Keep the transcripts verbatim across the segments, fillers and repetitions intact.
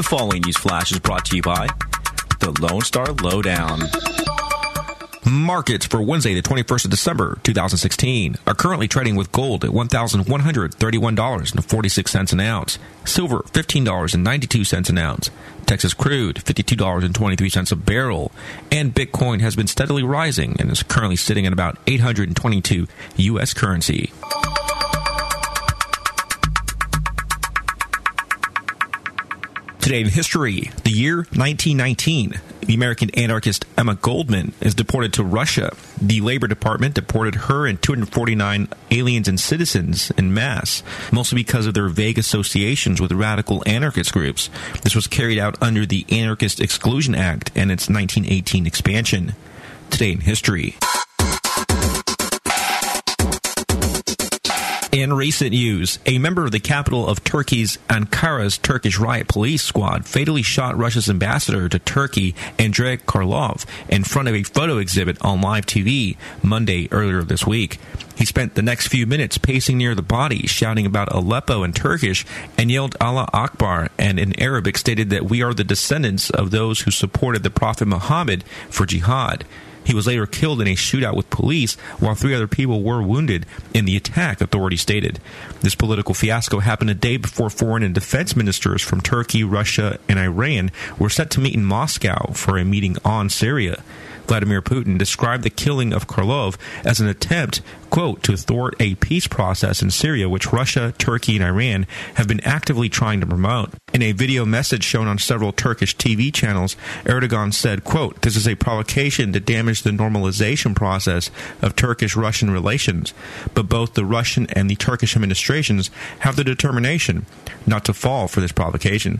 The following news flash is brought to you by the Lone Star Lowdown. Markets for Wednesday, the twenty-first of December, two thousand sixteen, are currently trading with gold at one thousand one hundred thirty-one dollars and forty-six cents an ounce, silver fifteen dollars and ninety-two cents an ounce, Texas crude fifty-two dollars and twenty-three cents a barrel, and Bitcoin has been steadily rising and is currently sitting at about eight hundred twenty-two U S currency. Today in history, the year nineteen nineteen, the American anarchist Emma Goldman is deported to Russia. The Labor Department deported her and two hundred forty-nine aliens and citizens en masse, mostly because of their vague associations with radical anarchist groups. This was carried out under the Anarchist Exclusion Act and its nineteen eighteen expansion. Today in history. In recent news, a member of the capital of Turkey's Ankara's Turkish riot police squad fatally shot Russia's ambassador to Turkey, Andrei Karlov, in front of a photo exhibit on live T V Monday earlier this week. He spent the next few minutes pacing near the body, shouting about Aleppo in Turkish, and yelled Allah Akbar, and in Arabic stated that we are the descendants of those who supported the Prophet Muhammad for jihad. He was later killed in a shootout with police, while three other people were wounded in the attack, authorities stated. This political fiasco happened a day before foreign and defense ministers from Turkey, Russia, and Iran were set to meet in Moscow for a meeting on Syria. Vladimir Putin described the killing of Karlov as an attempt, quote, to thwart a peace process in Syria, which Russia, Turkey, and Iran have been actively trying to promote. In a video message shown on several Turkish T V channels, Erdogan said, quote, this is a provocation to damage the normalization process of Turkish-Russian relations, but both the Russian and the Turkish administrations have the determination not to fall for this provocation.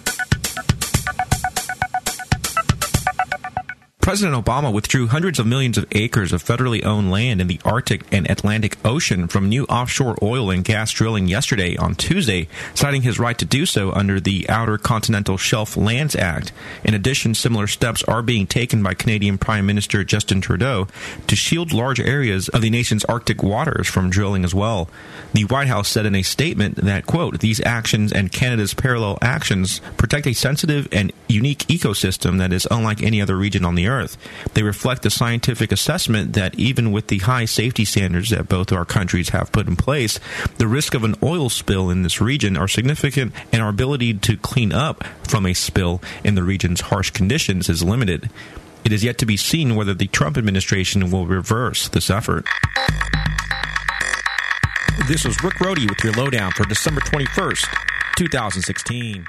President Obama withdrew hundreds of millions of acres of federally owned land in the Arctic and Atlantic Ocean from new offshore oil and gas drilling yesterday on Tuesday, citing his right to do so under the Outer Continental Shelf Lands Act. In addition, similar steps are being taken by Canadian Prime Minister Justin Trudeau to shield large areas of the nation's Arctic waters from drilling as well. The White House said in a statement that, quote, these actions and Canada's parallel actions protect a sensitive and unique ecosystem that is unlike any other region on the earth. Earth. They reflect the scientific assessment that even with the high safety standards that both our countries have put in place, the risk of an oil spill in this region are significant and our ability to clean up from a spill in the region's harsh conditions is limited. It is yet to be seen whether the Trump administration will reverse this effort. This was Rick Rohde with your lowdown for December twenty-first, twenty sixteen.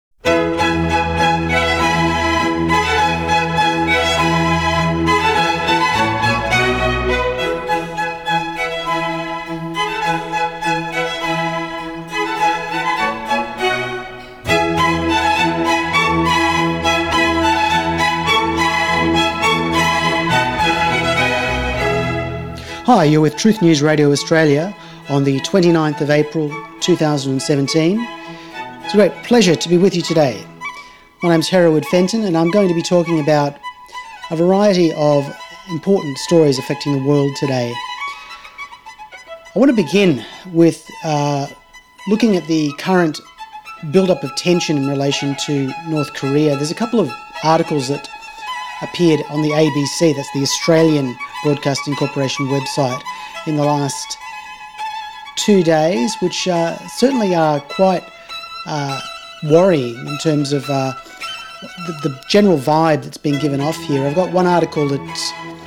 Hi, you're with Truth News Radio Australia on the twenty-ninth of April two thousand seventeen. It's a great pleasure to be with you today. My name's Hereward Fenton and I'm going to be talking about a variety of important stories affecting the world today. I want to begin with uh, looking at the current build-up of tension in relation to North Korea. There's a couple of articles that appeared on the A B C, that's the Australian Broadcasting Corporation website, in the last two days, which uh, certainly are quite uh, worrying in terms of uh, the, the general vibe that's being given off here. I've got one article that's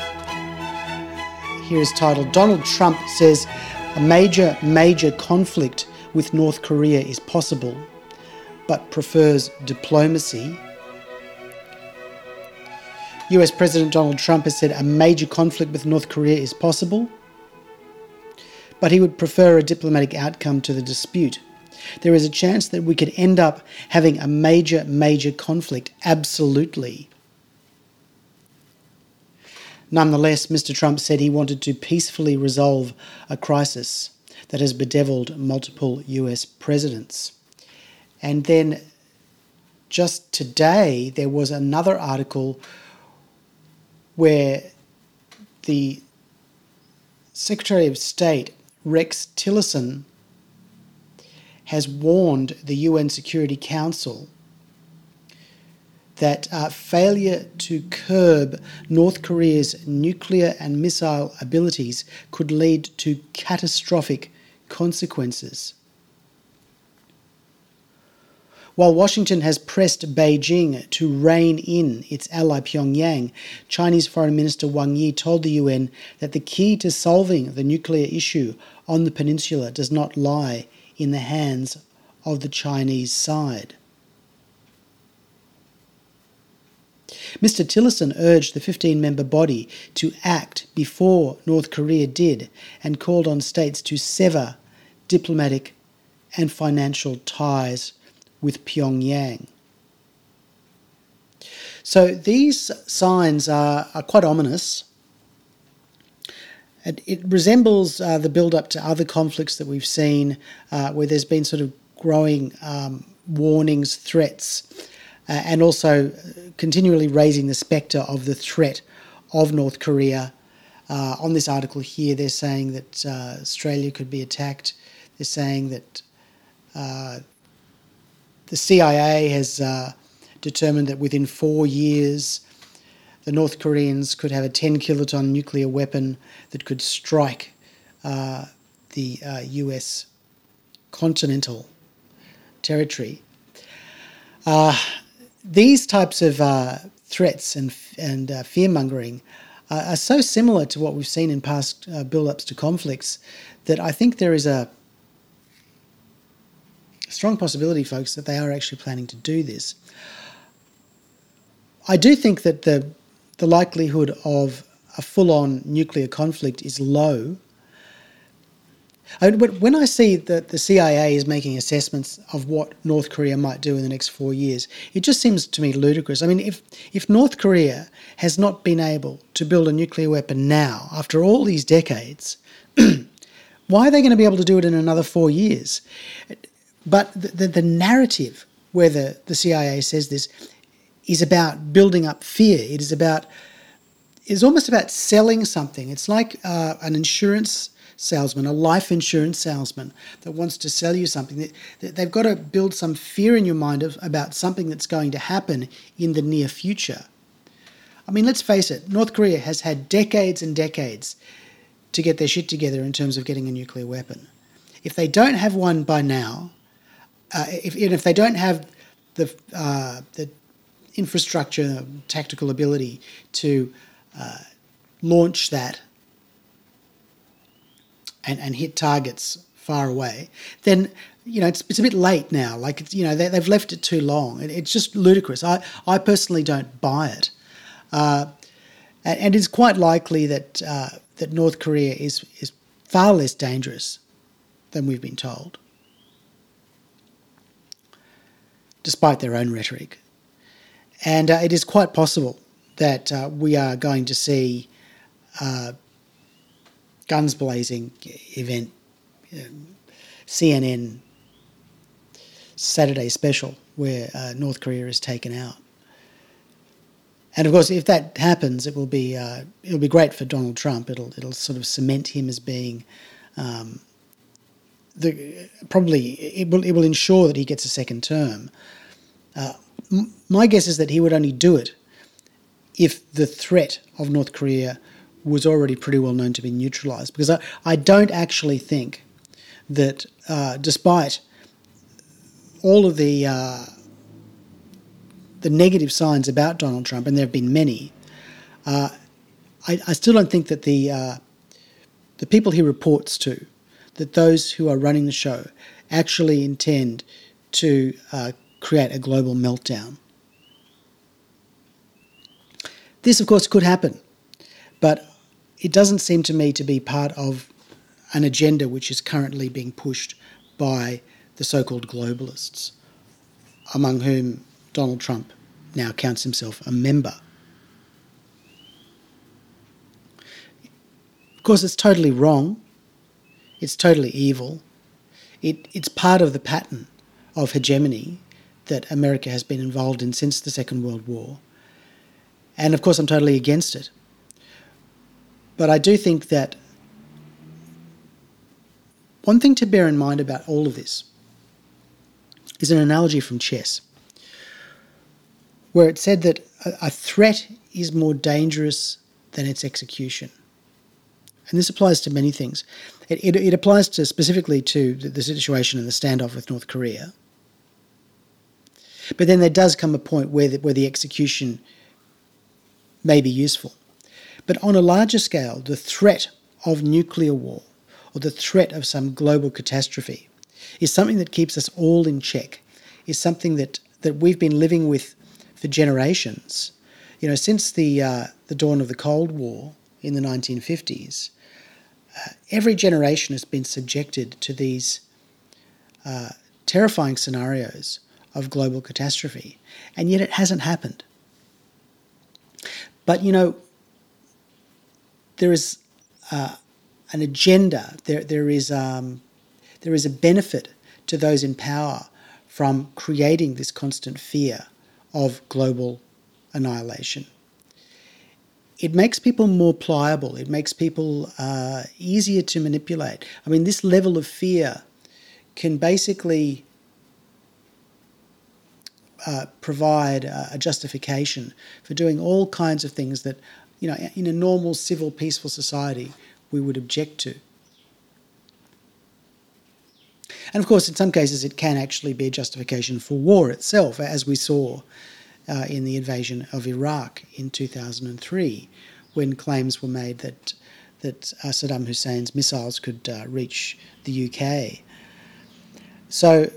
here is titled, Donald Trump says a major, major conflict with North Korea is possible, but prefers diplomacy. U S President Donald Trump has said a major conflict with North Korea is possible, but he would prefer a diplomatic outcome to the dispute. There is a chance that we could end up having a major, major conflict, absolutely. Nonetheless, Mister Trump said he wanted to peacefully resolve a crisis that has bedeviled multiple U S presidents. And then just today, there was another article where the Secretary of State, Rex Tillerson, has warned the U N Security Council that uh, failure to curb North Korea's nuclear and missile abilities could lead to catastrophic consequences. While Washington has pressed Beijing to rein in its ally Pyongyang, Chinese Foreign Minister Wang Yi told the U N that the key to solving the nuclear issue on the peninsula does not lie in the hands of the Chinese side. Mister Tillerson urged the fifteen-member body to act before North Korea did and called on states to sever diplomatic and financial ties with Pyongyang. So these signs are, are quite ominous. It, it resembles uh, the build-up to other conflicts that we've seen uh, where there's been sort of growing um, warnings, threats, Uh, and also continually raising the spectre of the threat of North Korea. Uh, on this article here, they're saying that uh, Australia could be attacked. They're saying that uh, the C I A has uh, determined that within four years, the North Koreans could have a ten kiloton nuclear weapon that could strike uh, the uh, U S continental territory. Uh, These types of uh, threats and and uh, fear-mongering uh, are so similar to what we've seen in past uh, build-ups to conflicts that I think there is a strong possibility, folks, that they are actually planning to do this. I do think that the the likelihood of a full-on nuclear conflict is low. I, but when I see that the C I A is making assessments of what North Korea might do in the next four years, it just seems to me ludicrous. I mean, if, if North Korea has not been able to build a nuclear weapon now, after all these decades, why are they going to be able to do it in another four years? But the, the, the narrative where the, the C I A says this is about building up fear. It is about, it's almost about selling something. It's like uh, an insurance salesman, a life insurance salesman that wants to sell you something. They've got to build some fear in your mind of, about something that's going to happen in the near future. I mean, let's face it, North Korea has had decades and decades to get their shit together in terms of getting a nuclear weapon. If they don't have one by now, uh, if, if they don't have the, uh, the infrastructure, tactical ability to uh, launch that And, and hit targets far away, then, you know, it's it's a bit late now. Like, it's, you know, they, they've left it too long. It, it's just ludicrous. I, I personally don't buy it. Uh, and, and it's quite likely that uh, that North Korea is, is far less dangerous than we've been told, despite their own rhetoric. And uh, it is quite possible that uh, we are going to see uh, guns blazing event, um, C N N Saturday special where uh, North Korea is taken out. And of course, if that happens, it will be uh, it'll be great for Donald Trump. It'll it'll sort of cement him as being um, the probably it will it will ensure that he gets a second term. Uh, m- my guess is that he would only do it if the threat of North Korea was already pretty well known to be neutralised, because I, I don't actually think that uh, despite all of the uh, the negative signs about Donald Trump, and there have been many, uh, I, I still don't think that the uh, the people he reports to, that those who are running the show, actually intend to uh, create a global meltdown. This, of course, could happen, but it doesn't seem to me to be part of an agenda which is currently being pushed by the so-called globalists, among whom Donald Trump now counts himself a member. Of course, it's totally wrong. It's totally evil. It, it's part of the pattern of hegemony that America has been involved in since the Second World War. And of course, I'm totally against it. But I do think that one thing to bear in mind about all of this is an analogy from chess. where it said that a, a threat is more dangerous than its execution. And this applies to many things. It, it, it applies to specifically to the, the situation in the standoff with North Korea. But then there does come a point where the, where the execution may be useful. But on a larger scale, the threat of nuclear war or the threat of some global catastrophe is something that keeps us all in check, is something that, that we've been living with for generations. You know, since the uh, the dawn of the Cold War in the nineteen fifties, uh, every generation has been subjected to these uh, terrifying scenarios of global catastrophe, and yet it hasn't happened. But, you know, there is uh, an agenda, there there is um, there is a benefit to those in power from creating this constant fear of global annihilation. It makes people more pliable. It makes people uh, easier to manipulate. I mean, this level of fear can basically uh, provide uh, a justification for doing all kinds of things that, you know, in a normal, civil, peaceful society, we would object to. And of course, in some cases, it can actually be a justification for war itself, as we saw uh, in the invasion of Iraq in two thousand three, when claims were made that that uh, Saddam Hussein's missiles could uh, reach the U K. So,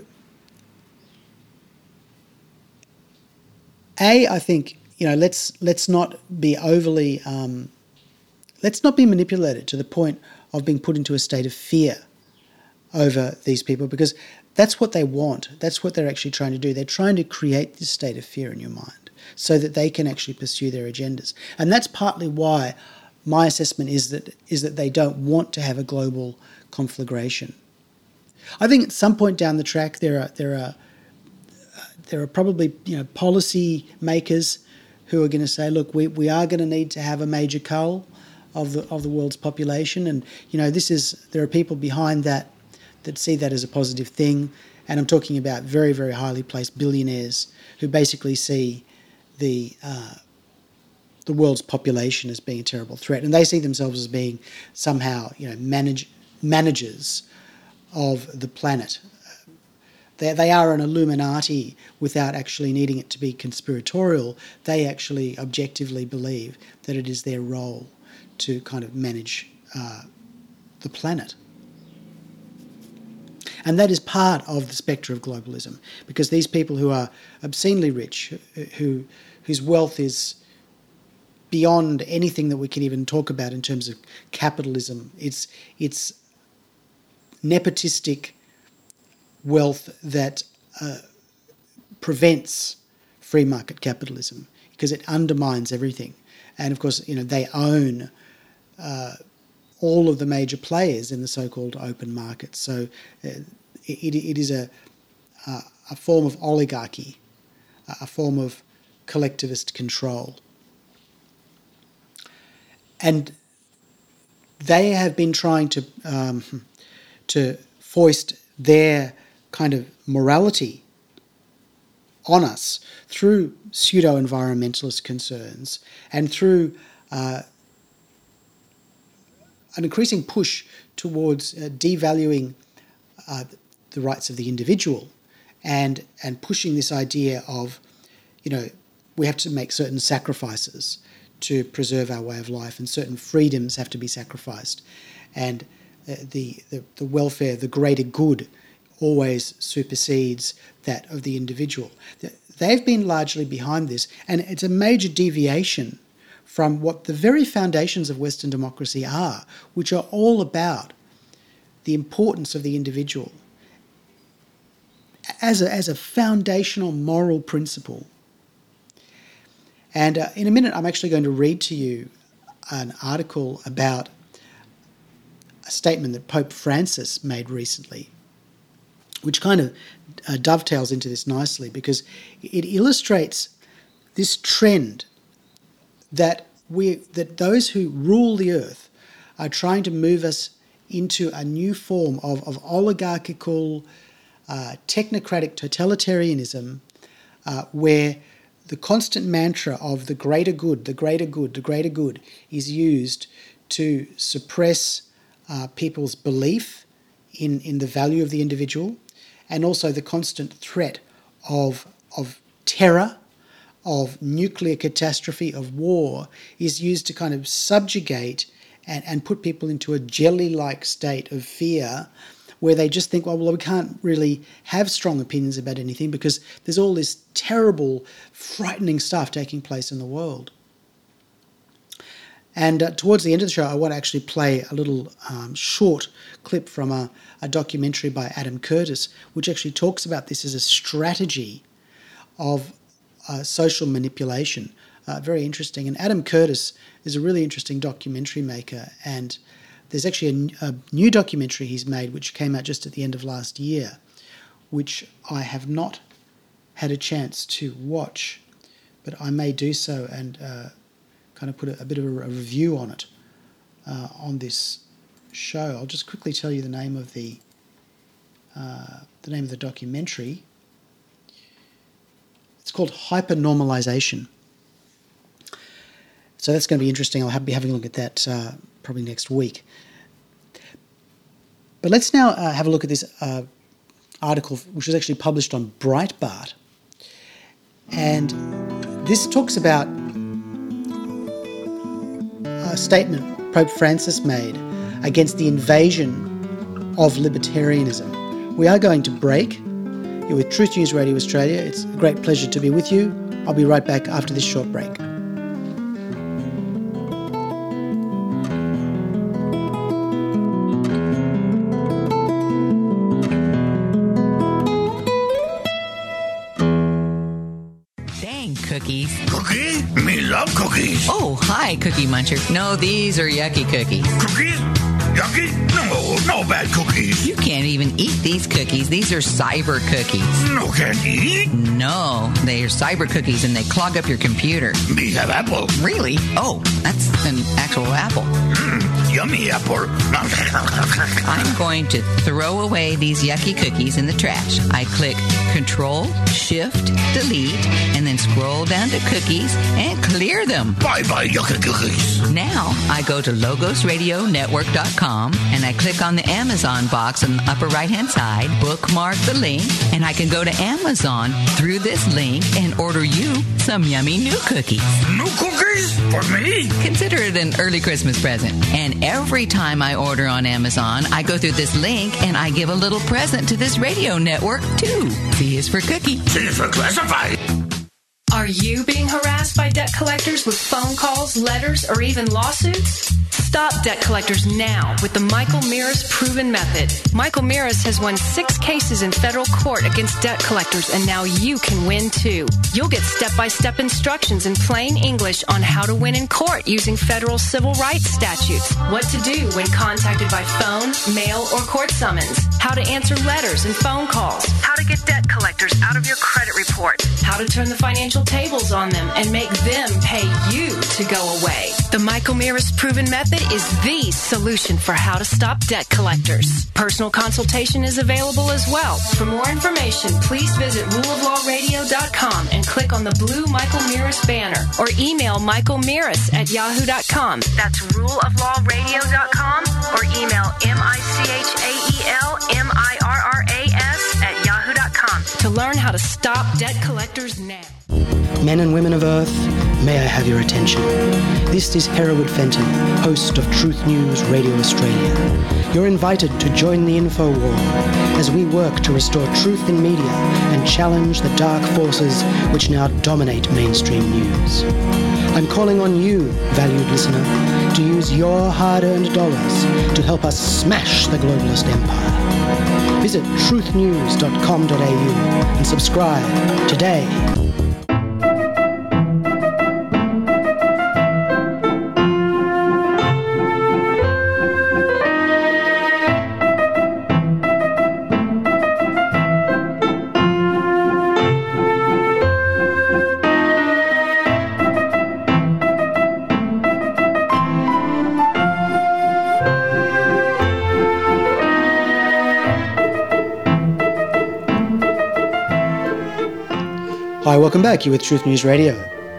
A, I think, you know, let's let's not be overly, um, let's not be manipulated to the point of being put into a state of fear over these people, because that's what they want. That's what they're actually trying to do. They're trying to create this state of fear in your mind so that they can actually pursue their agendas. And that's partly why my assessment is that is that they don't want to have a global conflagration. I think at some point down the track there are there are uh, there are probably, you know, policy makers who are going to say, look, we, we are going to need to have a major cull of the of the world's population, and, you know, this is there are people behind that that see that as a positive thing. And I'm talking about very, very highly placed billionaires who basically see the uh, the world's population as being a terrible threat, and they see themselves as being somehow, you know, manage, managers of the planet. They, they are an Illuminati without actually needing it to be conspiratorial. They actually objectively believe that it is their role to kind of manage uh, the planet. And that is part of the spectre of globalism, because these people who are obscenely rich, who whose wealth is beyond anything that we can even talk about in terms of capitalism, it's it's nepotistic wealth that uh, prevents free market capitalism, because it undermines everything. And of course, you know, they own uh, all of the major players in the so-called open market. So uh, it, it is a, uh, a form of oligarchy, a form of collectivist control. And they have been trying to um, to foist their kind of morality on us through pseudo-environmentalist concerns and through uh, an increasing push towards uh, devaluing uh, the rights of the individual, and and pushing this idea of, you know, we have to make certain sacrifices to preserve our way of life, and certain freedoms have to be sacrificed, and uh, the, the the welfare, the greater good, always supersedes that of the individual. They've been largely behind this, and it's a major deviation from what the very foundations of Western democracy are, which are all about the importance of the individual as a, as a foundational moral principle. And uh, in a minute, I'm actually going to read to you an article about a statement that Pope Francis made recently, which kind of uh, dovetails into this nicely, because it illustrates this trend that we that those who rule the earth are trying to move us into a new form of, of oligarchical, uh, technocratic totalitarianism, uh, where the constant mantra of the greater good, the greater good, the greater good is used to suppress uh, people's belief in, in the value of the individual, and also the constant threat of, of terror, of nuclear catastrophe, of war, is used to kind of subjugate and, and put people into a jelly-like state of fear, where they just think, well, well, we can't really have strong opinions about anything because there's all this terrible, frightening stuff taking place in the world. And uh, towards the end of the show, I want to actually play a little um, short clip from a, a documentary by Adam Curtis, which actually talks about this as a strategy of uh, social manipulation. Uh, very interesting. And Adam Curtis is a really interesting documentary maker, and there's actually a, a new documentary he's made which came out just at the end of last year, which I have not had a chance to watch, but I may do so and uh, kind of put a, a bit of a, a review on it uh, on this show. I'll just quickly tell you the name of the uh, the name of the documentary. It's called Hypernormalization. So that's going to be interesting. I'll have, be having a look at that uh, probably next week. But let's now uh, have a look at this uh, article, which was actually published on Breitbart. And this talks about a statement Pope Francis made against the invasion of libertarianism. We are going to break. You're with Truth News Radio Australia. It's a great pleasure to be with you. I'll be right back after this short break. Cookie? Me love cookies. Oh, hi, Cookie Muncher. No, these are yucky cookies. Cookies? Yucky? No, no bad cookies. You can't even eat these cookies. These are cyber cookies. No can't eat? No, they are cyber cookies and they clog up your computer. Me have apple. Really? Oh, that's an actual apple. Mm, yummy apple. I'm going to throw away these yucky cookies in the trash. I click Control, Shift, Delete, and then scroll down to cookies and clear them. Bye-bye, yucky cookies. Now, I go to logos radio network dot com and I click on the Amazon box on the upper right-hand side, bookmark the link, and I can go to Amazon through this link and order you some yummy new cookies. New cookies? For me? Consider it an early Christmas present. And every time I order on Amazon, I go through this link and I give a little present to this radio network, too. C is for cookie. C is for classified. Are you being harassed by debt collectors with phone calls, letters, or even lawsuits? Stop debt collectors now with the Michael Mirris Proven Method. Michael Mirris has won six cases in federal court against debt collectors, and now you can win too. You'll get step-by-step instructions in plain English on how to win in court using federal civil rights statutes, what to do when contacted by phone, mail, or court summons, how to answer letters and phone calls, how to get debt collectors out of your credit report, how to turn the financial tables on them and make them pay you to go away. The Michael Mirris Proven Method is the solution for how to stop debt collectors. Personal consultation is available as well. For more information, please visit rule of law radio dot com and click on the blue Michael Mirris banner, or email michael mirris at yahoo dot com. That's rule of law radio dot com, or email M I C H A E L M I R R A S at yahoo dot com to learn how to stop debt collectors now. Men and women of Earth, may I have your attention. This is Hereward Fenton, host of Truth News Radio Australia. You're invited to join the info war as we work to restore truth in media and challenge the dark forces which now dominate mainstream news. I'm calling on you, valued listener, to use your hard-earned dollars to help us smash the globalist empire. Visit truth news dot com dot a u and subscribe today. Hi, welcome back. You're with Truth News Radio.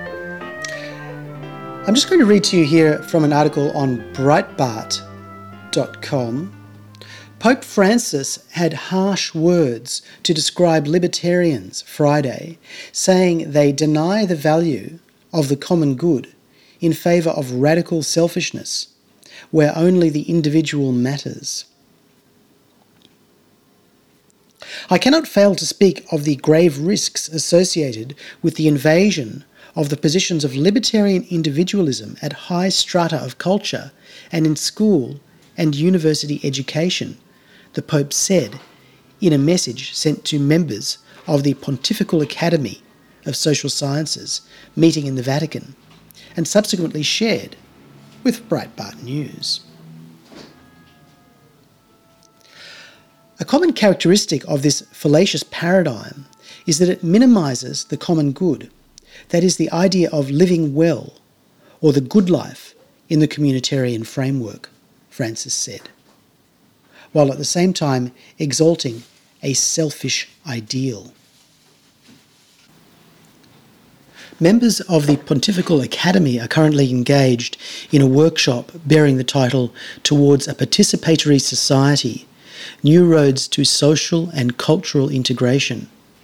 I'm just going to read to you here from an article on Breitbart dot com. Pope Francis had harsh words to describe libertarians Friday, saying they deny the value of the common good in favour of radical selfishness, where only the individual matters. I cannot fail to speak of the grave risks associated with the invasion of the positions of libertarian individualism at high strata of culture and in school and university education, the Pope said in a message sent to members of the Pontifical Academy of Social Sciences meeting in the Vatican, and subsequently shared with Breitbart News. A common characteristic of this fallacious paradigm is that it minimises the common good, that is, the idea of living well, or the good life in the communitarian framework, Francis said, while at the same time exalting a selfish ideal. Members of the Pontifical Academy are currently engaged in a workshop bearing the title Towards a Participatory Society, New Roads to Social and Cultural Integration.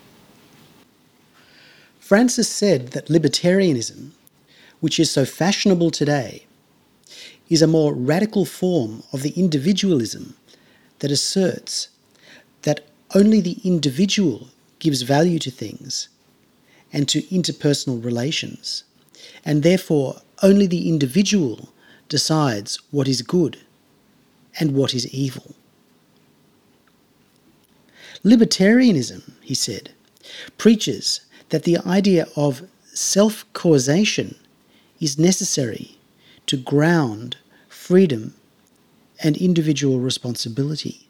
Francis said that libertarianism, which is so fashionable today, is a more radical form of the individualism that asserts that only the individual gives value to things and to interpersonal relations, and therefore only the individual decides what is good and what is evil. Libertarianism, he said, preaches that the idea of self-causation is necessary to ground freedom and individual responsibility.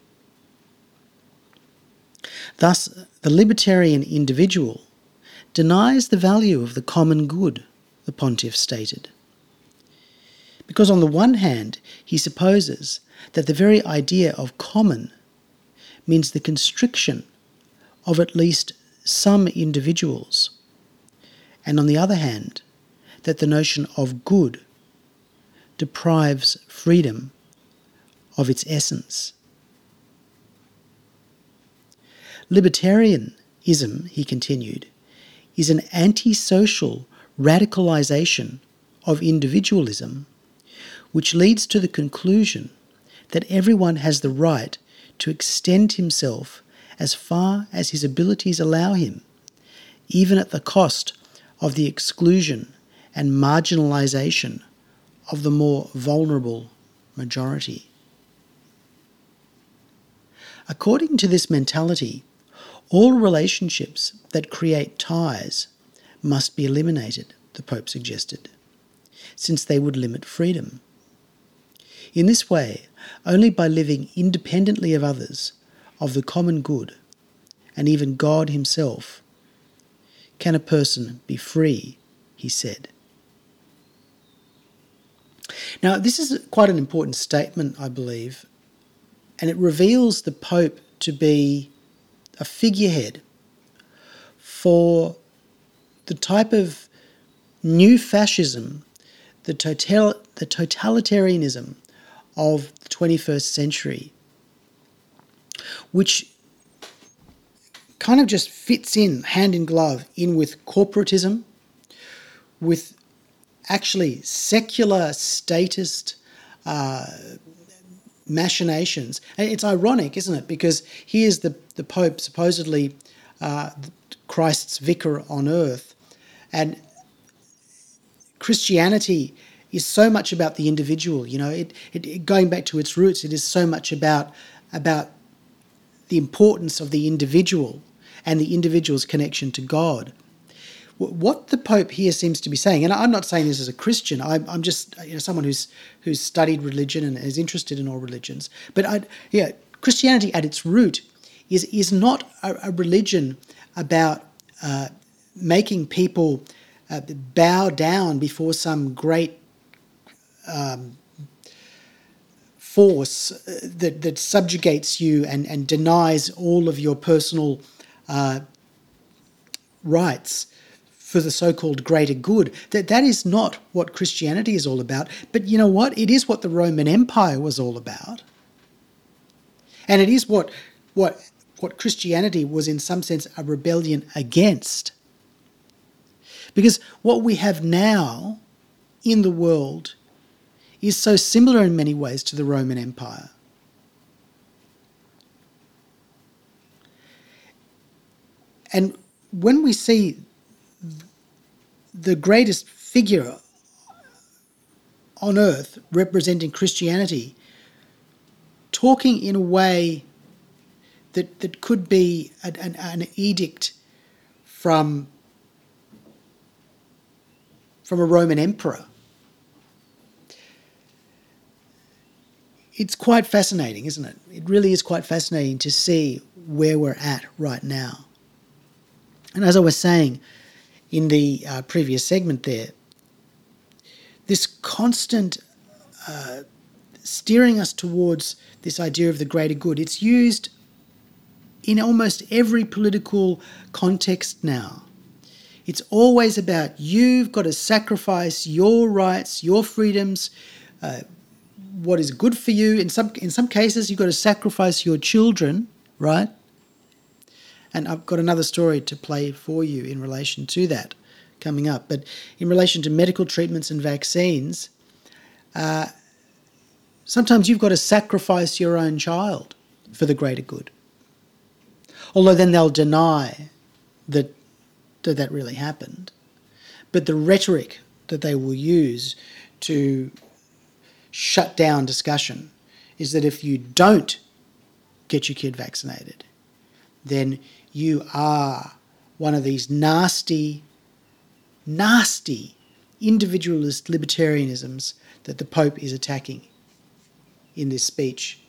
Thus, the libertarian individual denies the value of the common good, the pontiff stated. Because on the one hand, he supposes that the very idea of common means the constriction of at least some individuals, and on the other hand, that the notion of good deprives freedom of its essence. Libertarianism, he continued, is an antisocial radicalisation of individualism, which leads to the conclusion that everyone has the right to extend himself as far as his abilities allow him, even at the cost of the exclusion and marginalisation of the more vulnerable majority. According to this mentality, all relationships that create ties must be eliminated, the Pope suggested, since they would limit freedom. In this way, only by living independently of others, of the common good, and even God himself, can a person be free, he said. Now, this is quite an important statement, I believe, and it reveals the Pope to be a figurehead for the type of new fascism, the total, the totalitarianism of the twenty-first century, which kind of just fits in hand in glove in with corporatism, with actually secular statist uh, machinations. And it's ironic, isn't it? Because here's the, the Pope, supposedly uh, Christ's vicar on earth, and Christianity is so much about the individual. You know, it, it going back to its roots, it is so much about about the importance of the individual and the individual's connection to God. What the Pope here seems to be saying, and I'm not saying this as a Christian, I'm, I'm just you know someone who's who's studied religion and is interested in all religions, but I, yeah, Christianity at its root is is not a, a religion about uh, making people uh, bow down before some great um, force that that subjugates you and and denies all of your personal Uh, rights for the so-called greater good. That that is not what Christianity is all about. But you know what? It is what the Roman Empire was all about. And it is what what what Christianity was in some sense a rebellion against. Because what we have now in the world is so similar in many ways to the Roman Empire. And when we see the greatest figure on earth representing Christianity talking in a way that, that could be an, an, an edict from, from a Roman emperor, it's quite fascinating, isn't it? It really is quite fascinating to see where we're at right now. And as I was saying in the uh, previous segment there, this constant uh, steering us towards this idea of the greater good, it's used in almost every political context now. It's always about you've got to sacrifice your rights, your freedoms, uh, what is good for you. In some in some cases, you've got to sacrifice your children, right? And I've got another story to play for you in relation to that coming up. But in relation to medical treatments and vaccines, uh, sometimes you've got to sacrifice your own child for the greater good. Although then they'll deny that that, that really happened. But the rhetoric that they will use to shut down discussion is that if you don't get your kid vaccinated, then you are one of these nasty, nasty individualist libertarianisms that the Pope is attacking in this speech.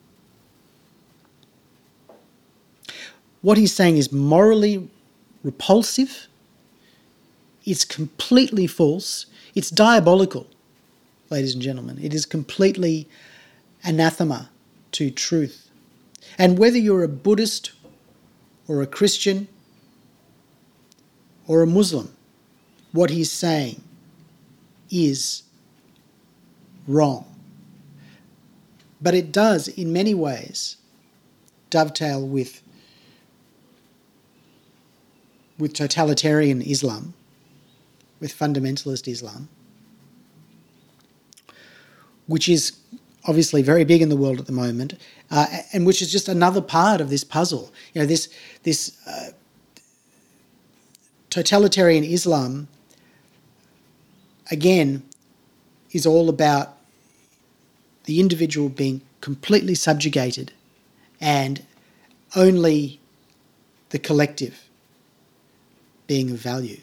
What he's saying is morally repulsive, it's completely false, it's diabolical, ladies and gentlemen. It is completely anathema to truth. And whether you're a Buddhist or a Christian or a Muslim, what he's saying is wrong. But it does, in many ways, dovetail with, with totalitarian Islam, with fundamentalist Islam, which is obviously very big in the world at the moment, uh, and which is just another part of this puzzle. You know, this this uh, totalitarian Islam, again, is all about the individual being completely subjugated and only the collective being of value.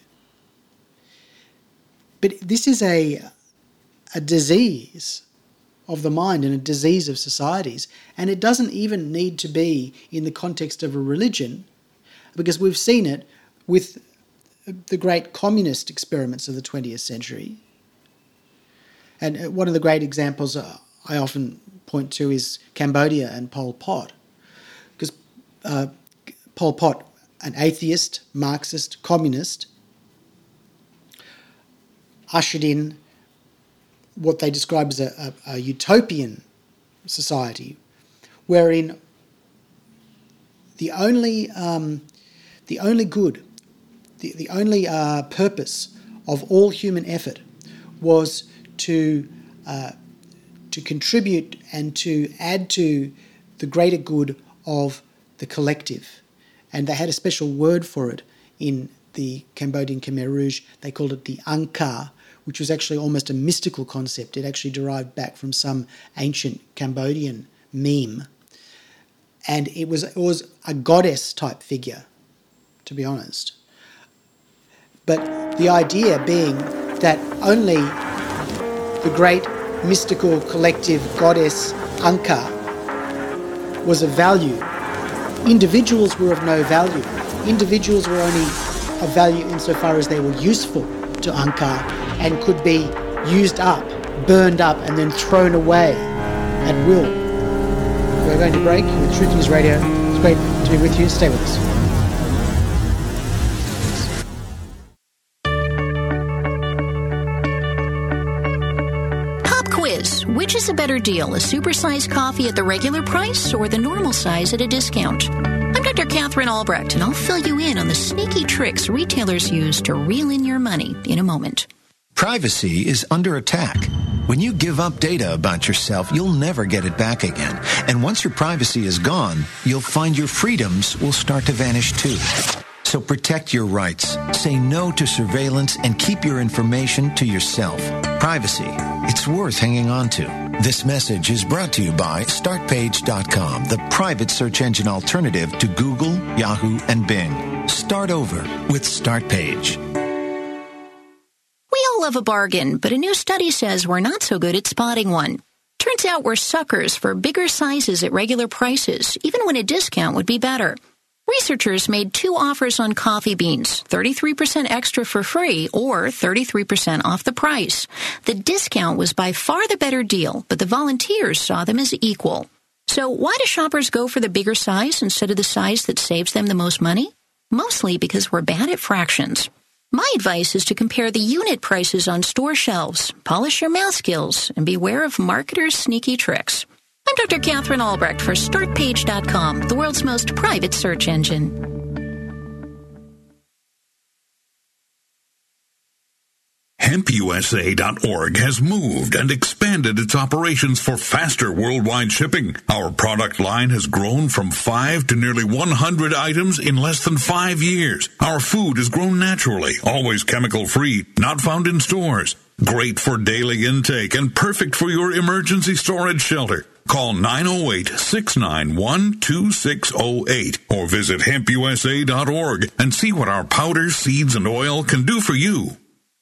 But this is a a disease of the mind and a disease of societies. And it doesn't even need to be in the context of a religion, because we've seen it with the great communist experiments of the twentieth century. And one of the great examples I often point to is Cambodia and Pol Pot, because uh, Pol Pot, an atheist, Marxist, communist, ushered in what they describe as a, a, a utopian society, wherein the only um, the only good, the, the only uh, purpose of all human effort was to uh, to contribute and to add to the greater good of the collective. And they had a special word for it in the Cambodian Khmer Rouge. They called it the Angkar, which was actually almost a mystical concept. It actually derived back from some ancient Cambodian meme. And it was, it was a goddess-type figure, to be honest. But the idea being that only the great mystical collective goddess Angkar was of value. Individuals were of no value. Individuals were only of value insofar as they were useful to Angkar and could be used up, burned up, and then thrown away at will. We're going to break with Truth News Radio. It's great to be with you. Stay with us. is, which is a better deal, a supersized coffee at the regular price or the normal size at a discount? I'm Doctor Catherine Albrecht, and I'll fill you in on the sneaky tricks retailers use to reel in your money in a moment. Privacy is under attack. When you give up data about yourself, you'll never get it back again. And once your privacy is gone, you'll find your freedoms will start to vanish too. So protect your rights, say no to surveillance, and keep your information to yourself. Privacy, it's worth hanging on to. This message is brought to you by Start Page dot com, the private search engine alternative to Google, Yahoo, and Bing. Start over with StartPage. We all love a bargain, but a new study says we're not so good at spotting one. Turns out we're suckers for bigger sizes at regular prices, even when a discount would be better. Researchers made two offers on coffee beans, thirty-three percent extra for free or thirty-three percent off the price. The discount was by far the better deal, but the volunteers saw them as equal. So why do shoppers go for the bigger size instead of the size that saves them the most money? Mostly because we're bad at fractions. My advice is to compare the unit prices on store shelves, polish your math skills, and beware of marketers' sneaky tricks. I'm Doctor Catherine Albrecht for Start Page dot com, the world's most private search engine. Hemp U S A dot org has moved and expanded its operations for faster worldwide shipping. Our product line has grown from five to nearly one hundred items in less than five years. Our food is grown naturally, always chemical-free, not found in stores. Great for daily intake and perfect for your emergency storage shelter. Call nine oh eight, six nine one, two six oh eight or visit Hemp U S A dot org and see what our powders, seeds, and oil can do for you.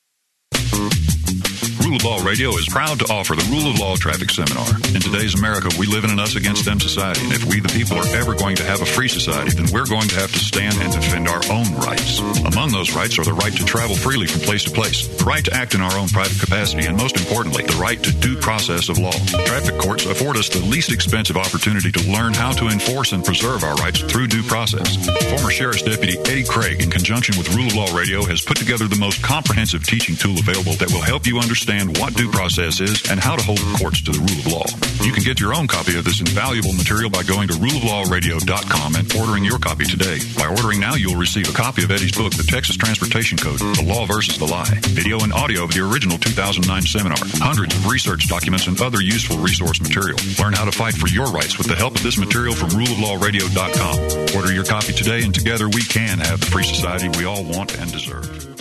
Rule of Law Radio is proud to offer the Rule of Law Traffic Seminar. In today's America, we live in an us-against-them society, and if we the people are ever going to have a free society, then we're going to have to stand and defend our own rights. Among those rights are the right to travel freely from place to place, the right to act in our own private capacity, and most importantly, the right to due process of law. Traffic courts afford us the least expensive opportunity to learn how to enforce and preserve our rights through due process. Former Sheriff's Deputy Eddie Craig, in conjunction with Rule of Law Radio, has put together the most comprehensive teaching tool available that will help you understand what due process is and how to hold the courts to the rule of law. You can get your own copy of this invaluable material by going to rule of law radio dot com and ordering your copy today. By ordering now, you'll receive a copy of Eddie's book, The Texas Transportation Code, The Law versus the Lie, video and audio of the original two thousand nine seminar, hundreds of research documents, and other useful resource material. Learn how to fight for your rights with the help of this material from rule of law radio dot com. Order your copy today, and together we can have the free society we all want and deserve.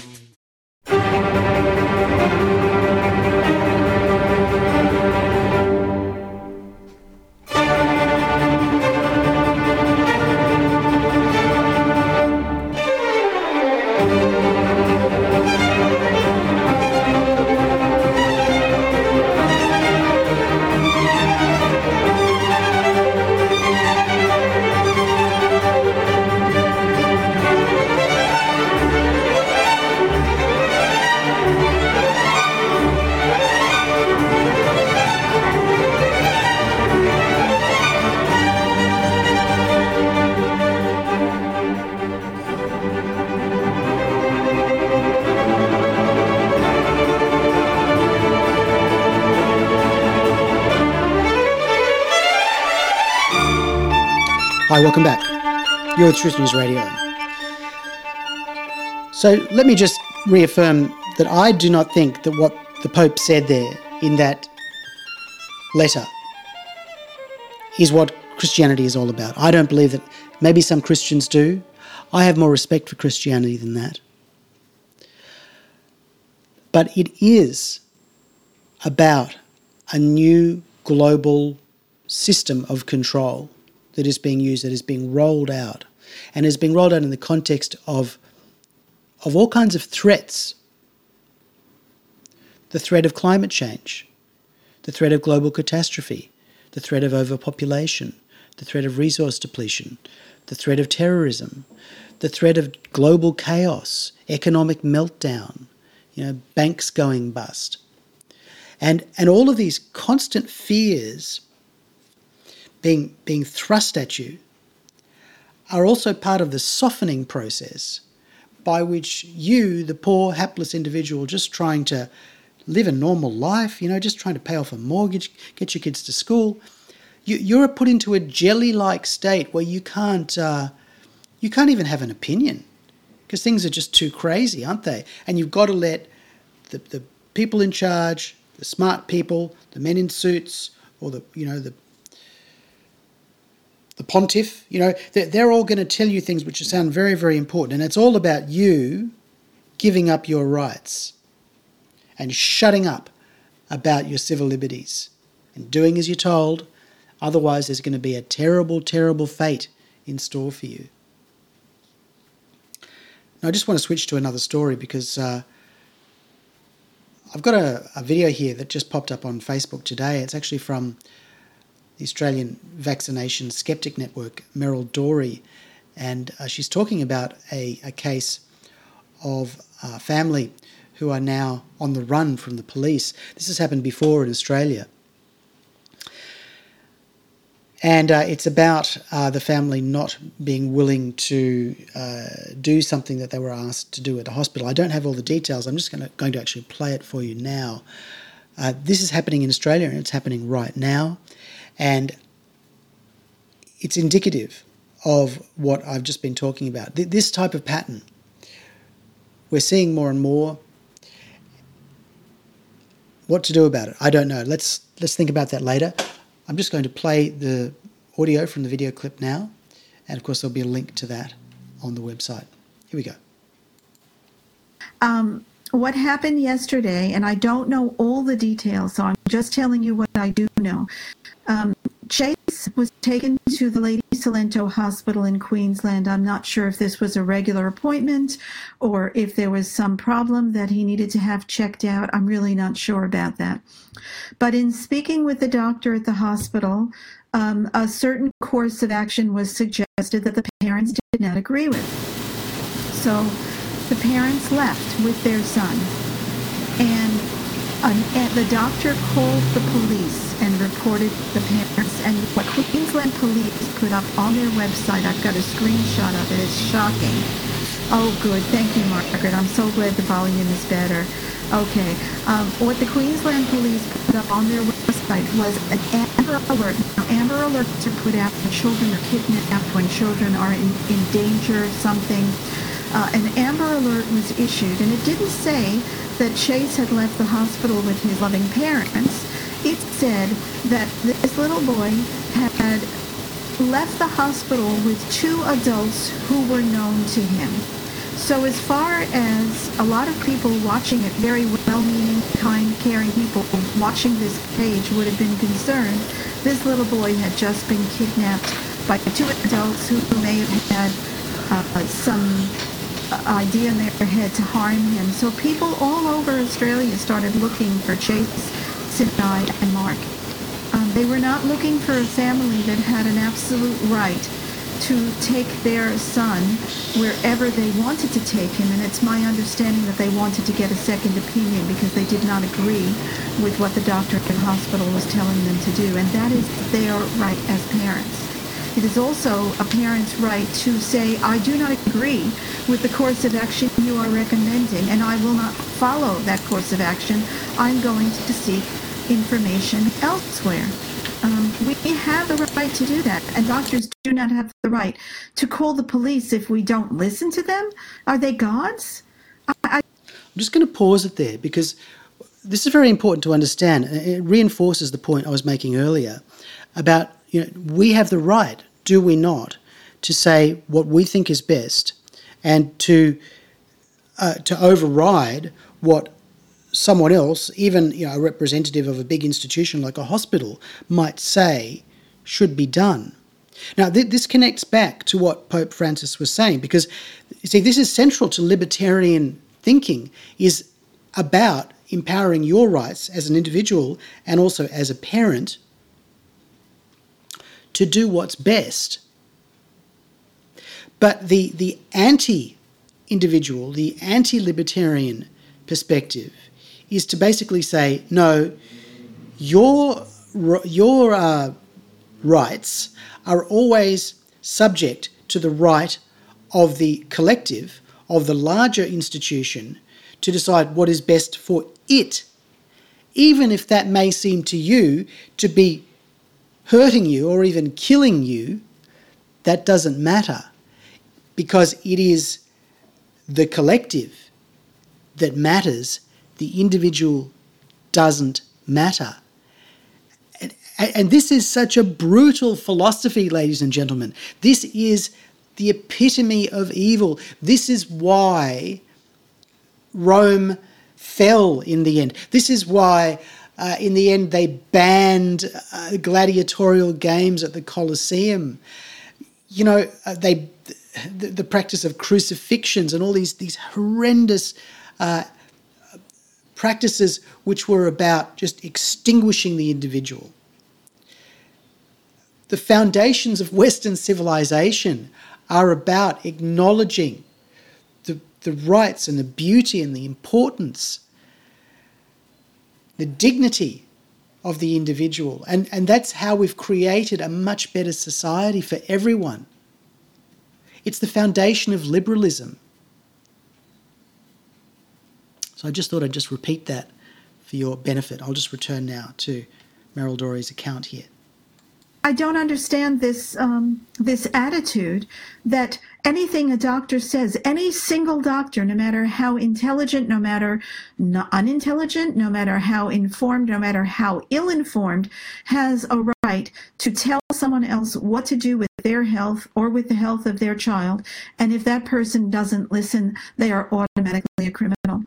Hi, welcome back. You're with Truth News Radio. So let me just reaffirm that I do not think that what the Pope said there in that letter is what Christianity is all about. I don't believe that. Maybe some Christians do. I have more respect for Christianity than that. But it is about a new global system of control that is being used, that is being rolled out, and is being rolled out in the context of, of all kinds of threats. The threat of climate change, the threat of global catastrophe, the threat of overpopulation, the threat of resource depletion, the threat of terrorism, the threat of global chaos, economic meltdown, you know, banks going bust. And, and all of these constant fears being, being thrust at you are also part of the softening process by which you, the poor, hapless individual just trying to live a normal life, you know, just trying to pay off a mortgage, get your kids to school. You, you're put into a jelly-like state where you can't, uh, you can't even have an opinion because things are just too crazy, aren't they? And you've got to let the, the people in charge, the smart people, the men in suits, or the, you know, the the pontiff, you know, they're, they're all going to tell you things which sound very, very important. And it's all about you giving up your rights and shutting up about your civil liberties and doing as you're told. Otherwise, there's going to be a terrible, terrible fate in store for you. Now, I just want to switch to another story because uh, I've got a, a video here that just popped up on Facebook today. It's actually from the Australian Vaccination Skeptic Network, Meryl Dorey, and uh, she's talking about a, a case of a family who are now on the run from the police. This has happened before in Australia. And uh, it's about uh, the family not being willing to uh, do something that they were asked to do at a hospital. I don't have all the details. I'm just gonna, going to actually play it for you now. Uh, this is happening in Australia and it's happening right now. And it's indicative of what I've just been talking about. Th- this type of pattern, we're seeing more and more. What to do about it? I don't know. Let's let's think about that later. I'm just going to play the audio from the video clip now. And of course, there'll be a link to that on the website. Here we go. Um, what happened yesterday, and I don't know all the details, so I'm just telling you what I do know. Um, Chase was taken to the Lady Salento Hospital in Queensland. I'm not sure if this was a regular appointment or if there was some problem that he needed to have checked out. I'm really not sure about that. But in speaking with the doctor at the hospital, um, a certain course of action was suggested that the parents did not agree with. So the parents left with their son. And, um, and the doctor called the police and reported the parents. And what Queensland Police put up on their website, I've got a screenshot of it, it's shocking. Oh, good. Thank you, Margaret. I'm so glad the volume is better. Okay. Um, what the Queensland Police put up on their website was an Amber Alert. Now, Amber Alerts are put out when children are kidnapped, when children are in, in danger of something. Uh, an Amber Alert was issued, and it didn't say that Chase had left the hospital with his loving parents. It said that this little boy had left the hospital with two adults who were known to him. So as far as a lot of people watching it, very well-meaning, kind, caring people watching this page would have been concerned, this little boy had just been kidnapped by two adults who may have had uh, some idea in their head to harm him. So people all over Australia started looking for Chase, Sinai, and Mark. Um, they were not looking for a family that had an absolute right to take their son wherever they wanted to take him, and it's my understanding that they wanted to get a second opinion because they did not agree with what the doctor at the hospital was telling them to do, and that is their right as parents. It is also a parent's right to say, I do not agree with the course of action you are recommending, and I will not follow that course of action. I'm going to seek information elsewhere. Um, we have the right to do that, and doctors do not have the right to call the police if we don't listen to them. Are they gods? I, I... I'm just going to pause it there because this is very important to understand. It reinforces the point I was making earlier about, you know, we have the right, do we not, to say what we think is best and to uh, to override what someone else, even, you know, a representative of a big institution like a hospital, might say should be done. Now, th- this connects back to what Pope Francis was saying, because, you see, this is central to libertarian thinking, is about empowering your rights as an individual and also as a parent to do what's best. But the, the anti-individual, the anti-libertarian perspective is to basically say, no, your, your uh, rights are always subject to the right of the collective, of the larger institution, to decide what is best for it even if that may seem to you to be hurting you or even killing you, that doesn't matter, because it is the collective that matters. The individual doesn't matter. And, and this is such a brutal philosophy, ladies and gentlemen. This is the epitome of evil. This is why Rome fell in the end. This is why, uh, in the end, they banned uh, gladiatorial games at the Colosseum. You know, uh, they the, the practice of crucifixions and all these, these horrendous uh, practices which were about just extinguishing the individual. The foundations of Western civilization are about acknowledging the, the rights and the beauty and the importance, the dignity of the individual. And, and that's how we've created a much better society for everyone. It's the foundation of liberalism. So I just thought I'd just repeat that for your benefit. I'll just return now to Meryl Dorey's account here. I don't understand this um, this attitude that anything a doctor says, any single doctor, no matter how intelligent, no matter no, unintelligent, no matter how informed, no matter how ill-informed, has a right to tell someone else what to do with their health or with the health of their child. And if that person doesn't listen, they are automatically a criminal.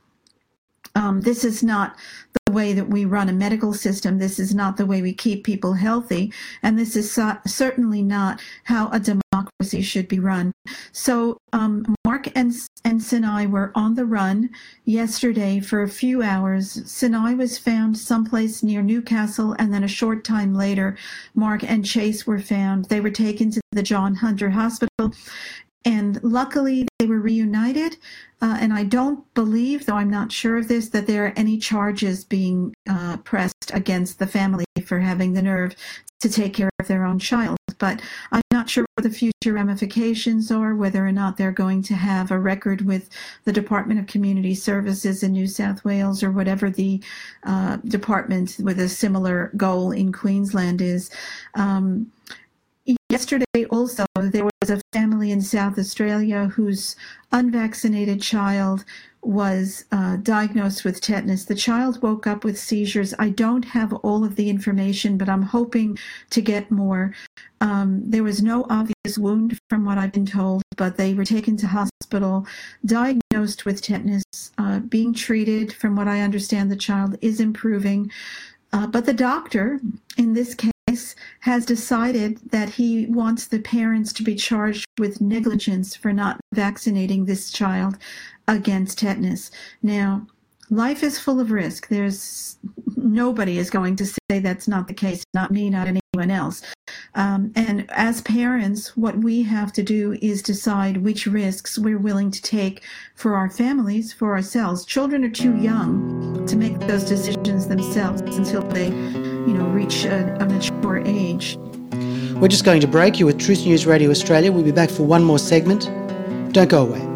Um, this is not the way that we run a medical system. This is not the way we keep people healthy. And this is so, certainly not how a democracy should be run. So um, Mark and, and Sinai were on the run yesterday for a few hours. Sinai was found someplace near Newcastle, and then a short time later, Mark and Chase were found. They were taken to the John Hunter Hospital. And luckily, they were reunited. Uh, and I don't believe, though I'm not sure of this, that there are any charges being uh, pressed against the family for having the nerve to take care of their own child. But I'm not sure what the future ramifications are, whether or not they're going to have a record with the Department of Community Services in New South Wales, or whatever the uh, department with a similar goal in Queensland is. Um, Yesterday also, there was a family in South Australia whose unvaccinated child was uh, diagnosed with tetanus. The child woke up with seizures. I don't have all of the information, but I'm hoping to get more. Um, there was no obvious wound from what I've been told, but they were taken to hospital, diagnosed with tetanus, uh, being treated. From what I understand, the child is improving. Uh, but the doctor, in this case, has decided that he wants the parents to be charged with negligence for not vaccinating this child against tetanus. Now, life is full of risk. There's nobody is going to say that's not the case, not me, not anyone else. Um, and as parents, what we have to do is decide which risks we're willing to take for our families, for ourselves. Children are too young to make those decisions themselves until they, you know, reach a, a mature age. We're just going to break. You with Truth News Radio Australia. We'll be back for one more segment. Don't go away.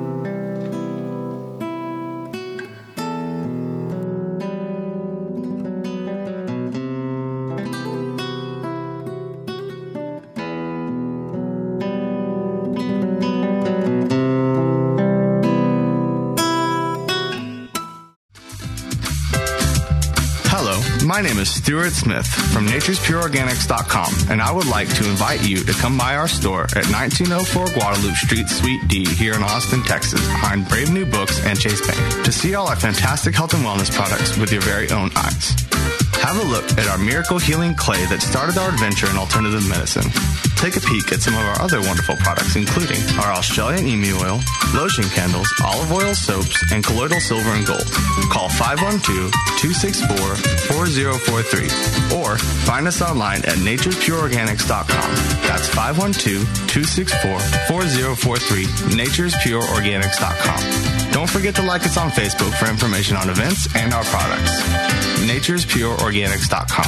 My name is Stuart Smith from Natures Pure Organics dot com, and I would like to invite you to come by our store at nineteen oh four Guadalupe Street, Suite D, here in Austin, Texas, behind Brave New Books and Chase Bank, to see all our fantastic health and wellness products with your very own eyes. Have a look at our miracle healing clay that started our adventure in alternative medicine. Take a peek at some of our other wonderful products, including our Australian emu oil, lotion candles, olive oil soaps, and colloidal silver and gold. Call five one two, two six four, four zero four three or find us online at Natures Pure Organics dot com. That's five one two, two six four, four zero four three, Natures Pure Organics dot com. Don't forget to like us on Facebook for information on events and our products. Natures Pure Organics dot com.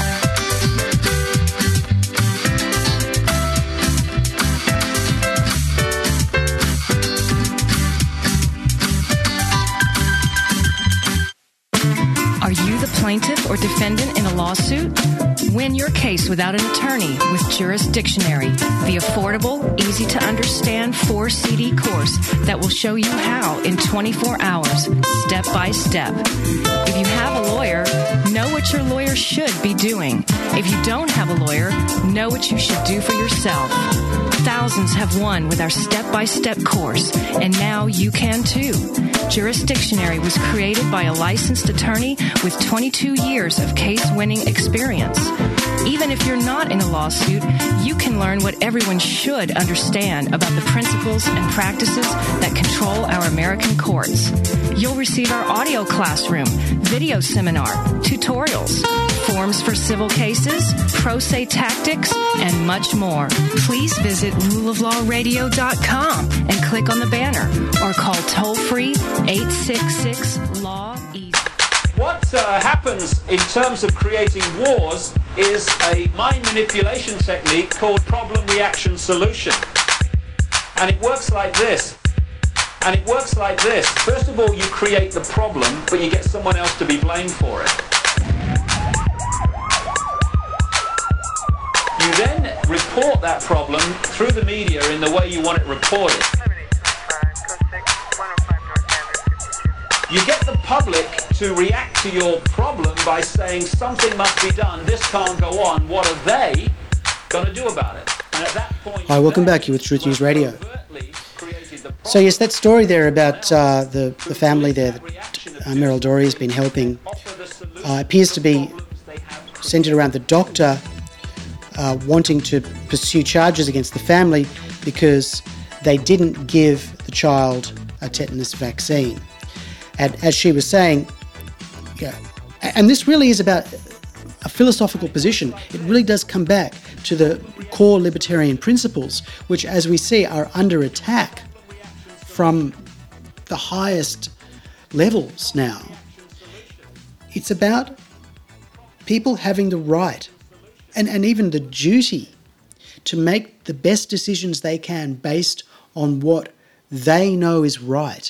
plaintiff or defendant in a lawsuit? Win your case without an attorney with Jurisdictionary, the affordable, easy-to-understand four-C D course that will show you how in twenty-four hours, step by step. If you have a lawyer, know what your lawyer should be doing. If you don't have a lawyer, know what you should do for yourself. Thousands have won with our step-by-step course, and now you can too. Jurisdictionary was created by a licensed attorney with twenty-two years of case-winning experience. Even if you're not in a lawsuit, you can learn what everyone should understand about the principles and practices that control our American courts. You'll receive our audio classroom, video seminar, tutorials, forms for civil cases, pro se tactics, and much more. Please visit rule of law radio dot com and click on the banner or call toll-free eight six six law easy. What uh, happens in terms of creating wars is a mind manipulation technique called problem reaction solution. And it works like this. And it works like this. First of all, you create the problem, but you get someone else to be blamed for it. You then report that problem through the media in the way you want it reported. You get the public to react to your problem by saying something must be done, this can't go on, what are they going to do about it? And at that point... Hi, welcome back. You're with Truth News Radio. So yes, that story there about uh, the, the family there that uh, Meryl Dorey has been helping uh, appears to be centred around the doctor uh, wanting to pursue charges against the family because they didn't give the child a tetanus vaccine. And as she was saying, yeah, and this really is about a philosophical position. It really does come back to the core libertarian principles, which, as we see, are under attack from the highest levels now. It's about people having the right and, and even the duty to make the best decisions they can based on what they know is right.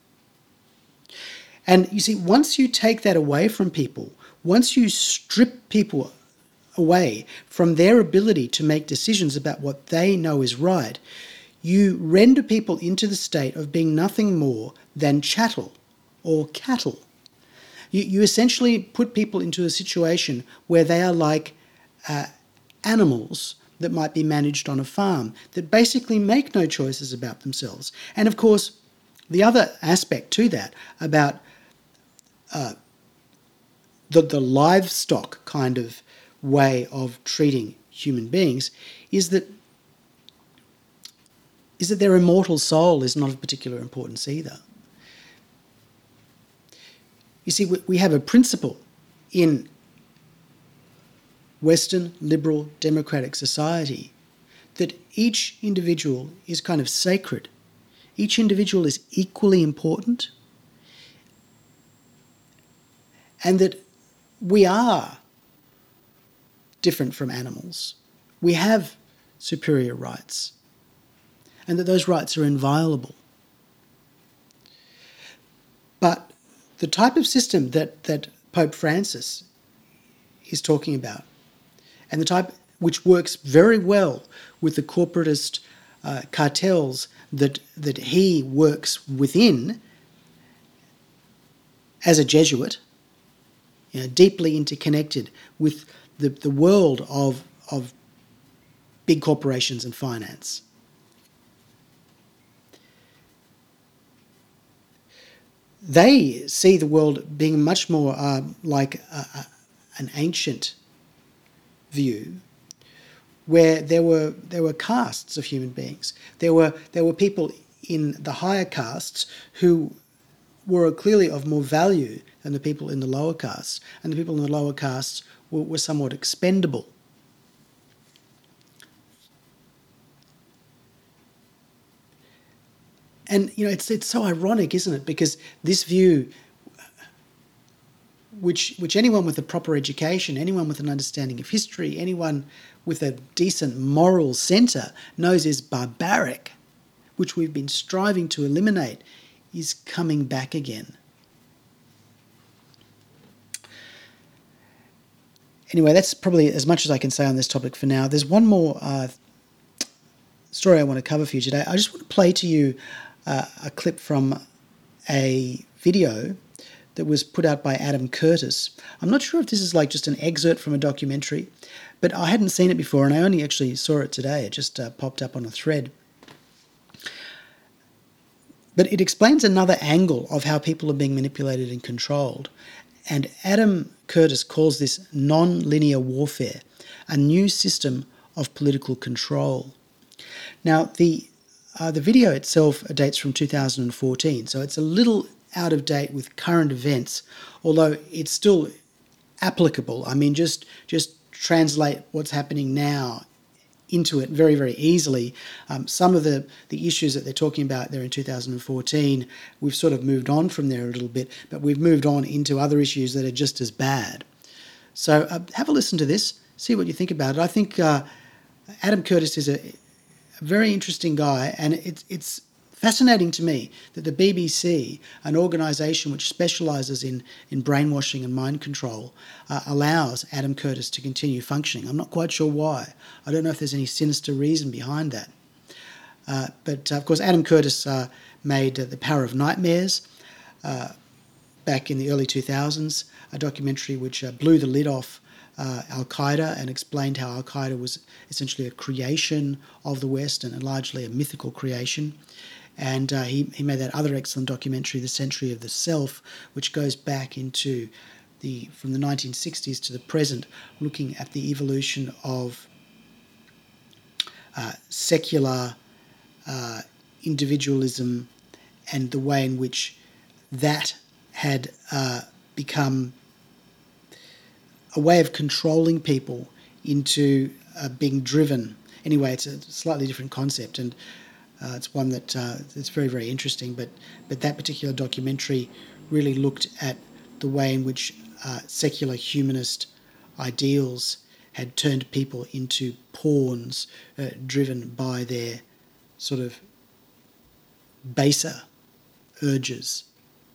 And you see, once you take that away from people, once you strip people away from their ability to make decisions about what they know is right, you render people into the state of being nothing more than chattel or cattle. You, you essentially put people into a situation where they are like uh, animals that might be managed on a farm, that basically make no choices about themselves. And of course, the other aspect to that about uh, the, the livestock kind of way of treating human beings is that is that their immortal soul is not of particular importance either. You see, we, we have a principle in Western liberal democratic society that each individual is kind of sacred. Each individual is equally important, and that we are different from animals. We have superior rights, and that those rights are inviolable. But the type of system that, that Pope Francis is talking about, and the type which works very well with the corporatist uh, cartels that that he works within as a Jesuit, you know, deeply interconnected with the, the world of, of big corporations and finance. They see the world being much more uh, like a, a, an ancient view, where there were there were castes of human beings. There were there were people in the higher castes who were clearly of more value than the people in the lower castes, and the people in the lower castes were, were somewhat expendable. And you know, it's it's so ironic, isn't it? Because this view, which which anyone with a proper education, anyone with an understanding of history, anyone with a decent moral centre knows is barbaric, which we've been striving to eliminate, is coming back again. anyway, that's probably as much as I can say on this topic for now. There's one more uh, story I want to cover for you today. I just want to play to you uh, a clip from a video that was put out by Adam Curtis. I'm not sure if this is like just an excerpt from a documentary, but I hadn't seen it before, and I only actually saw it today. It just uh, popped up on a thread. But it explains another angle of how people are being manipulated and controlled. And Adam Curtis calls this non-linear warfare, a new system of political control. Now, the uh, the video itself dates from two thousand fourteen, so it's a little out of date with current events, although it's still applicable. I mean, just just translate what's happening now into it very, very easily. Um, some of the, the issues that they're talking about there in two thousand fourteen, we've sort of moved on from there a little bit, but we've moved on into other issues that are just as bad. So uh, have a listen to this, see what you think about it. I think uh, Adam Curtis is a, a very interesting guy, and it's it's fascinating to me that the B B C, an organisation which specialises in, in brainwashing and mind control, uh, allows Adam Curtis to continue functioning. I'm not quite sure why. I don't know if there's any sinister reason behind that. Uh, but, uh, of course, Adam Curtis uh, made uh, The Power of Nightmares uh, back in the early two thousands, a documentary which uh, blew the lid off Uh, Al-Qaeda and explained how Al-Qaeda was essentially a creation of the West and largely a mythical creation. And uh, he, he made that other excellent documentary, The Century of the Self, which goes back into the from the nineteen sixties to the present, looking at the evolution of uh, secular uh, individualism and the way in which that had uh, become a way of controlling people into uh, being driven. Anyway, it's a slightly different concept, and uh, it's one that uh, it's very, very interesting. But but that particular documentary really looked at the way in which uh, secular humanist ideals had turned people into pawns, uh, driven by their sort of baser urges.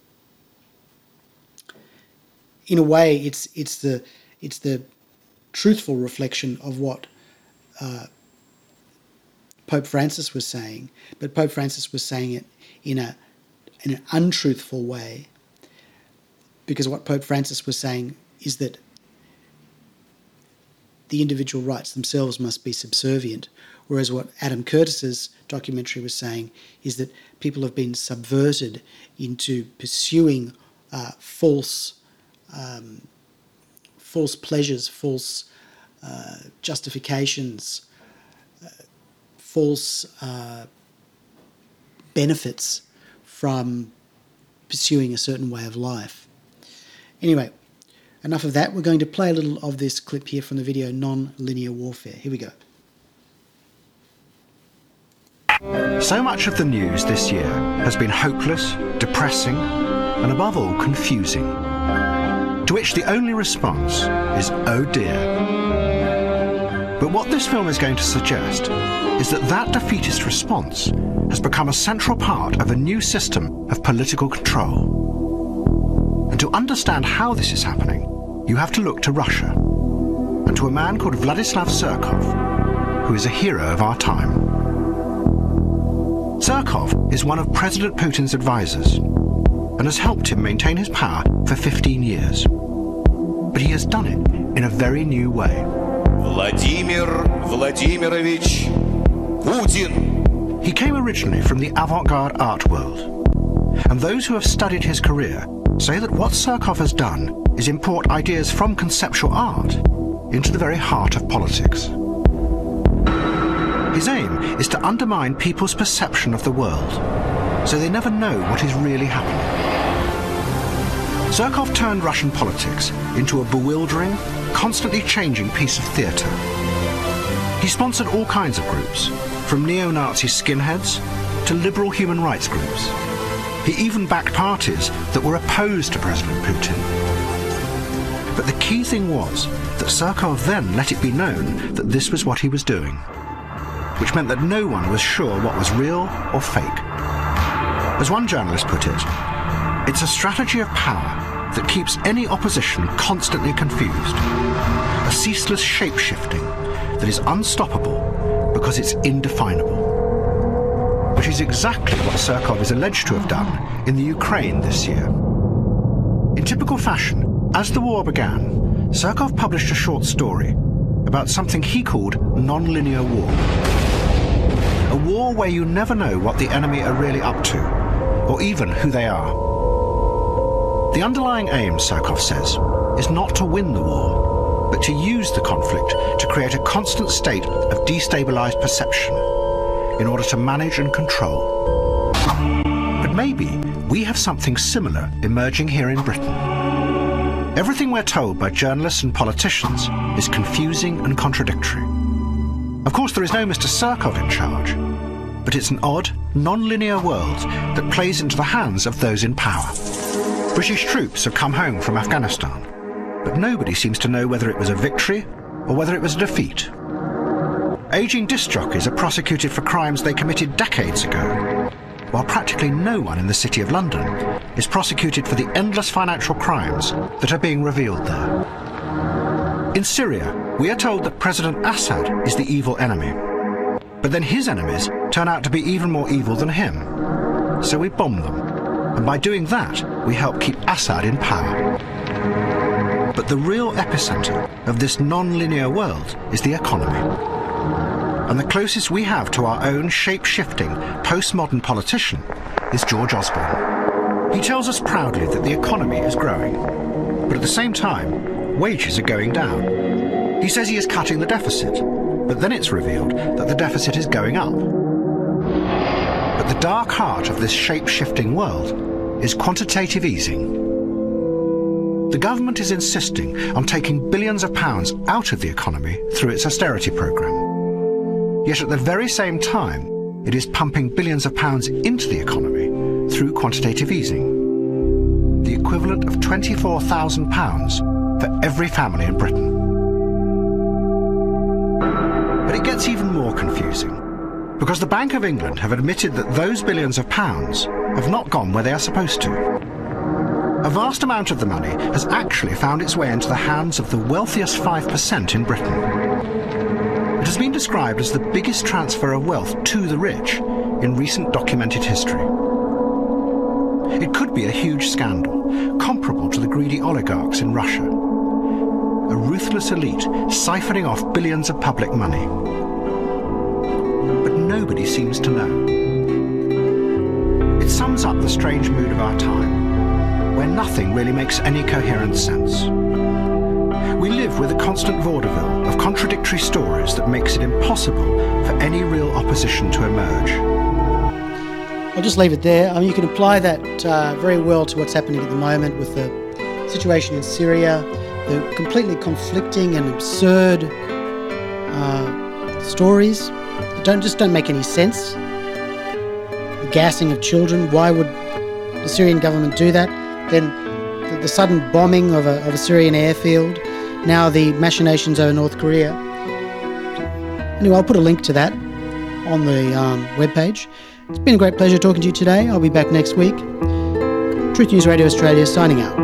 In a way, it's it's the it's the truthful reflection of what uh, Pope Francis was saying, but Pope Francis was saying it in a in an untruthful way, because what Pope Francis was saying is that the individual rights themselves must be subservient, whereas what Adam Curtis's documentary was saying is that people have been subverted into pursuing uh, false um, false pleasures, false uh, justifications, uh, false uh, benefits from pursuing a certain way of life. Anyway, enough of that. We're going to play a little of this clip here from the video Non-Linear Warfare. Here we go. So much of the news this year has been hopeless, depressing, and above all, confusing. To which the only response is, oh dear. But what this film is going to suggest is that that defeatist response has become a central part of a new system of political control. And to understand how this is happening, you have to look to Russia, and to a man called Vladislav Surkov, who is a hero of our time. Surkov is one of President Putin's advisors and has helped him maintain his power for fifteen years. But he has done it in a very new way. Vladimir Vladimirovich Putin. He came originally from the avant-garde art world, and those who have studied his career say that what Surkov has done is import ideas from conceptual art into the very heart of politics. His aim is to undermine people's perception of the world, so they never know what is really happening. Surkov turned Russian politics into a bewildering, constantly changing piece of theatre. He sponsored all kinds of groups, from neo-Nazi skinheads to liberal human rights groups. He even backed parties that were opposed to President Putin. But the key thing was that Surkov then let it be known that this was what he was doing, which meant that no one was sure what was real or fake. As one journalist put it, it's a strategy of power that keeps any opposition constantly confused. A ceaseless shape-shifting that is unstoppable because it's indefinable. Which is exactly what Surkov is alleged to have done in the Ukraine this year. In typical fashion, as the war began, Surkov published a short story about something he called non-linear war. A war where you never know what the enemy are really up to, or even who they are. The underlying aim, Surkov says, is not to win the war, but to use the conflict to create a constant state of destabilized perception in order to manage and control. But maybe we have something similar emerging here in Britain. Everything we're told by journalists and politicians is confusing and contradictory. Of course, there is no Mister Surkov in charge, but it's an odd, non-linear world that plays into the hands of those in power. British troops have come home from Afghanistan, but nobody seems to know whether it was a victory or whether it was a defeat. Aging disc jockeys are prosecuted for crimes they committed decades ago, while practically no one in the City of London is prosecuted for the endless financial crimes that are being revealed there. In Syria, we are told that President Assad is the evil enemy, but then his enemies turn out to be even more evil than him. So we bomb them, and by doing that, we help keep Assad in power. But the real epicenter of this non-linear world is the economy. And the closest we have to our own shape-shifting, postmodern politician is George Osborne. He tells us proudly that the economy is growing, but at the same time, wages are going down. He says he is cutting the deficit, but then it's revealed that the deficit is going up. But the dark heart of this shape-shifting world is quantitative easing. The government is insisting on taking billions of pounds out of the economy through its austerity programme. Yet at the very same time, it is pumping billions of pounds into the economy through quantitative easing, the equivalent of twenty-four thousand pounds for every family in Britain. But it gets even more confusing, because the Bank of England have admitted that those billions of pounds have not gone where they are supposed to. A vast amount of the money has actually found its way into the hands of the wealthiest five percent in Britain. It has been described as the biggest transfer of wealth to the rich in recent documented history. It could be a huge scandal, comparable to the greedy oligarchs in Russia. A ruthless elite siphoning off billions of public money. But nobody seems to know. It sums up the strange mood of our time, where nothing really makes any coherent sense. We live with a constant vaudeville of contradictory stories that makes it impossible for any real opposition to emerge. I'll just leave it there. I mean, you can apply that uh, very well to what's happening at the moment with the situation in Syria, the completely conflicting and absurd uh, stories that don't just don't make any sense. The gassing of children. Why would the Syrian government do that? Then the, the sudden bombing of a, of a Syrian airfield. Now the machinations over North Korea. Anyway, I'll put a link to that on the um, webpage. It's been a great pleasure talking to you today. I'll be back next week. Truth News Radio Australia signing out.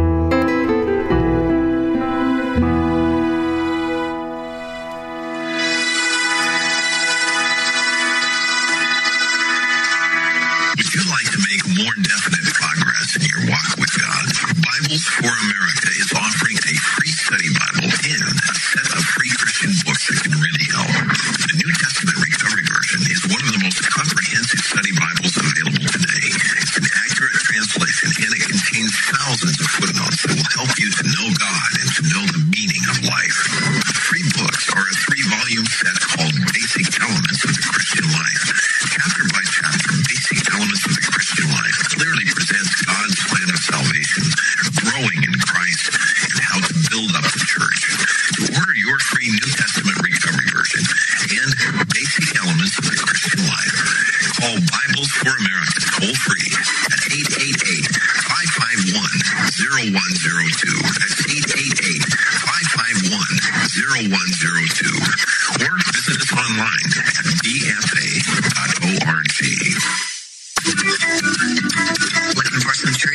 Would you like to make more definite progress in your walk with God? Bibles for America is offering a free study Bible and a set of free Christian books that can really help. The New Testament Recovery Version is one of the most comprehensive study Bibles available today. It's an accurate translation and it contains thousands of footnotes that will help you to know God and to know the meaning of life. The free books are a three-volume set called Basic Elements of the Christian Life. Chapter by chapter, Basic Elements of the Christian Life clearly presents God's plan of salvation, growing in Christ, and how to build up the church. To order your free New Testament Recovery Version and Basic Elements of the Christian Life, call Bibles for America toll-free at eight eight eight, five five one, zero one zero two. That's eight eight eight, five five one, zero one zero two. Or visit us online at b f a dot org. Looking for some church